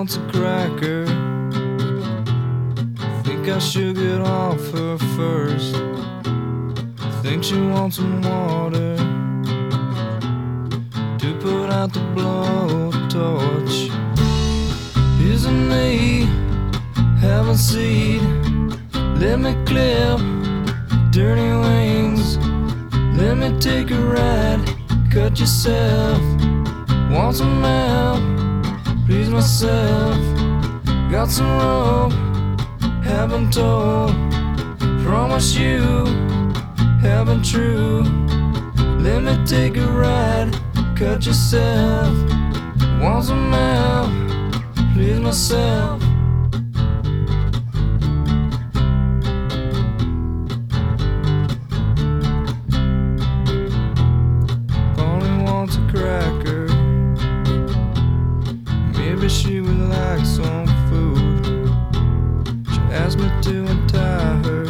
wants a cracker. Think I should get off her first. Think she wants some water to put out the blowtorch. Isn't me having seed? Let me clip dirty wings. Let me take a ride. Cut yourself. Want some help? Please myself. Got some rope. Haven't told. Promise you. Haven't true. Let me take a ride. Cut yourself. Want some help? Please myself. Polly wants a cracker. Maybe she would like some food. She asked me to untie her.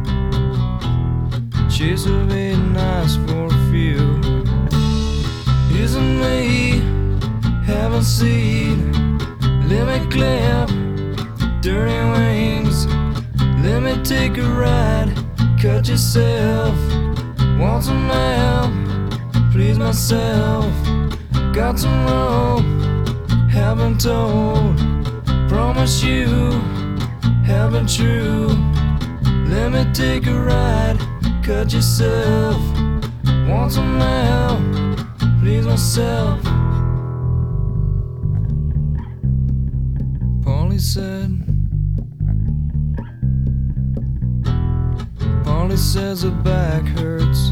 She's surveyed nice for a few. Isn't me having seed? Let me clip dirty wings. Let me take a ride. Cut yourself. Want some help? Please myself. Got some rope. Haven't told. Promise you. Haven't true. Let me take a ride. Cut yourself. Want some help? Please myself. Polly says her back hurts.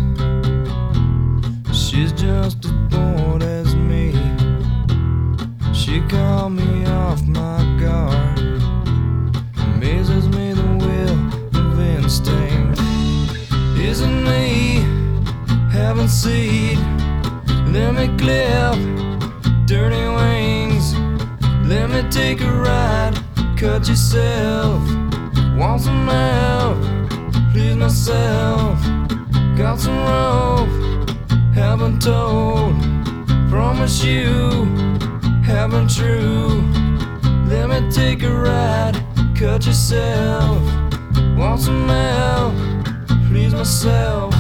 She's just as bored as me. She called me off my guard. Amazes me the will of instinct. Isn't me having seed? Let me clip dirty wings. Let me take a ride. Cut yourself. Want some help? Please myself. Got some rope. Haven't told. Promise you. Haven't true. Let me take a ride. Cut yourself. Want some help? Please myself.